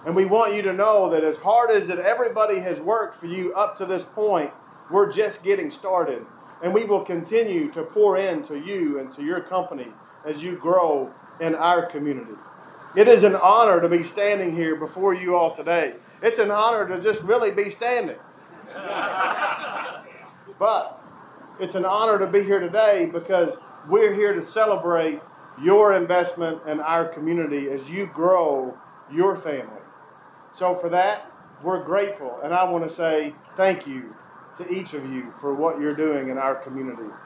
And we want you to know that as hard as that everybody has worked for you up to this point, we're just getting started. And we will continue to pour into you and to your company as you grow in our community. It is an honor to be standing here before you all today. It's an honor to just really be standing. But it's an honor to be here today because we're here to celebrate your investment in our community as you grow your family. So for that, we're grateful. And I want to say thank you to each of you for what you're doing in our community.